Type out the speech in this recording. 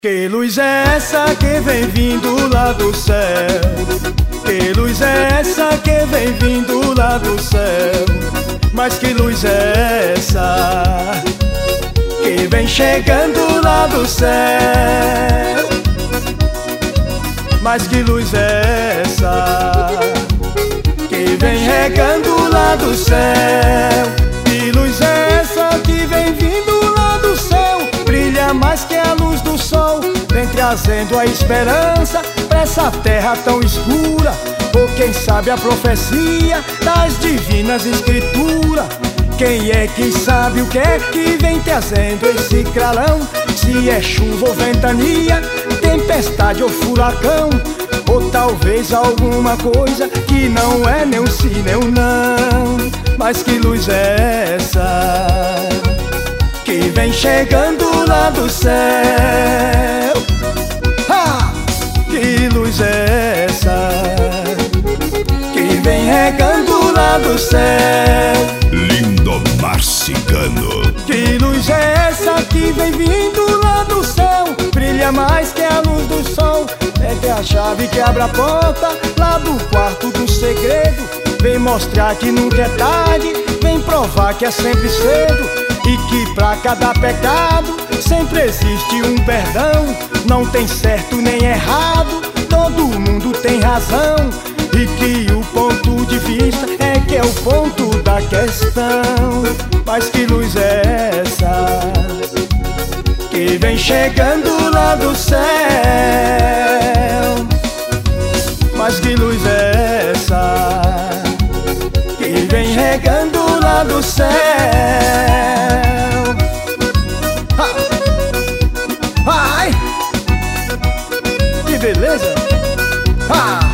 Que luz é essa que vem vindo lá do céu? Que luz é essa que vem vindo lá do céu? Mas que luz é essa que vem chegando lá do céu? Mas que luz é essa que vem regando lá do céu? Que luz é essa que vem vindo lá do céu? Brilha mais que a luz do sol, vem trazendo a esperança pra essa terra tão escura. Ou quem sabe a profecia das divinas escrituras? Quem é que sabe o que é que vem trazendo esse clarão? Se é chuva ou ventania, tempestade ou furacão, ou talvez alguma coisa que não é nem um sim nem um não. Mas que luz é essa que vem chegando lá do céu? Ha! Que luz é essa que vem regando lá do céu? Lindomar Cigano. Que luz é essa que vem vindo lá do céu? Brilha mais que a luz do sol, é a chave que abre a porta lá do quarto do segredo. Vem mostrar que nunca é tarde, vem provar que é sempre cedo, e que pra cada pecado sempre existe um perdão. Não tem certo nem errado, todo mundo tem razão, e que o ponto de vista é que é o ponto da questão. Mas que luz é essa que vem chegando lá do céu? Mas que luz é essa que vem regando lá do céu? Ai, que beleza! Ah!